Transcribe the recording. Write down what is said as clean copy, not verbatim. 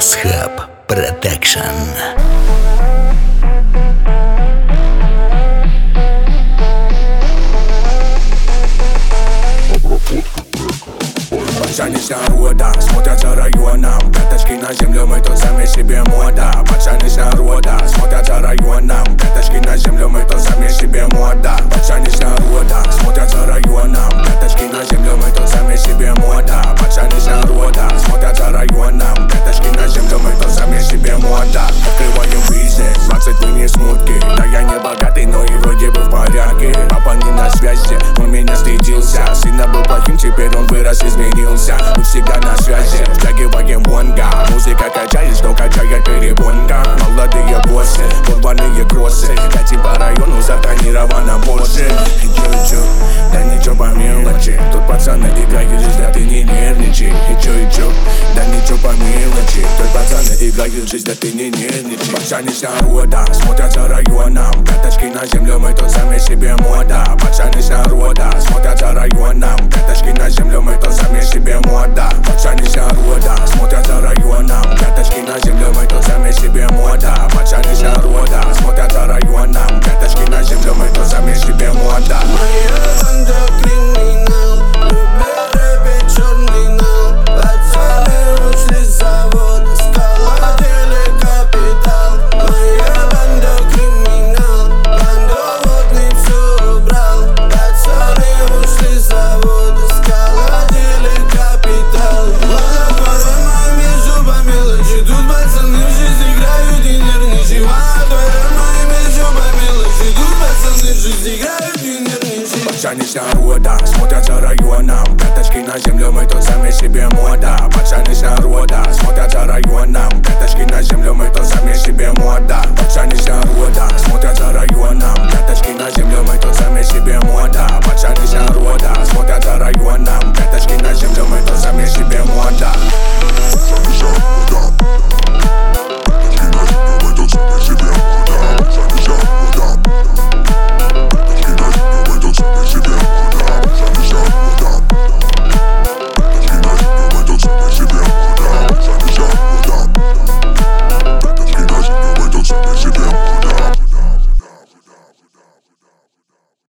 Масхаб Продакшн. Пацаны с народа смотрятся районом, пяточки на землю, мы тут сами себе мода. Пацаны с народа смотрятся районом, пяточки на землю, мы тут сами себе мода. Пацаны с народа смотрятся районом, пяточки на землю, мы тут сами себе мода. Пацаны с народа смотрятся районом, пяточки на землю, мы тут сами себе мода. Открываем бизнес, 20 мы не смутки. Да я не богатый, но и вроде бы в порядке. Папа не на связи, он меня стыдился. Сына был плохим, теперь он вырос, изменился. Мы всегда на связи, втягиваем бонга. Музыка качает, что качает перепонка. Молодые боссы, порванные кроссы. Катим по району, затонировано больше. И чё, да ничего по мелочи. Тут пацаны играют, жизнь, да ты не нервничай. И чё, да ничего по мелочи. Тут пацаны играют, жизнь, да ты не нервничай. Пацаны с народа смотрятся районом, пяточки на землю, мы тут сами себе мода. Пацаны с народа смотрятся районом, пяточки на землю, мы тут сами себе мода. Пацаны с народа смотрятся районом, пяточки на землю, мы тут сами себе мода. Пацаны с народа смотрятся районом, пяточки на землю, мы тут сами себе мода. Моя банда криминал, любит рэпить черный нал. Пацаны ушли с завода, сколотили капитал. Моя банда криминал, бандоводный все убрал. Пацаны ушли с завода, сколотили капитал. Водопадом моими зубами лучи, тут пацаны в жизнь играют и нервничай. Водопадом моими зубами лучи, тут пацаны в жизнь играют и нервничай. Пацаны с народа смотрятся районом, пяточки на землю, мы тут сами себе мода. Пацаны с народа смотрятся районом, пяточки на землю, мы тут сами себе мода. Пацаны с народа смотрятся районом,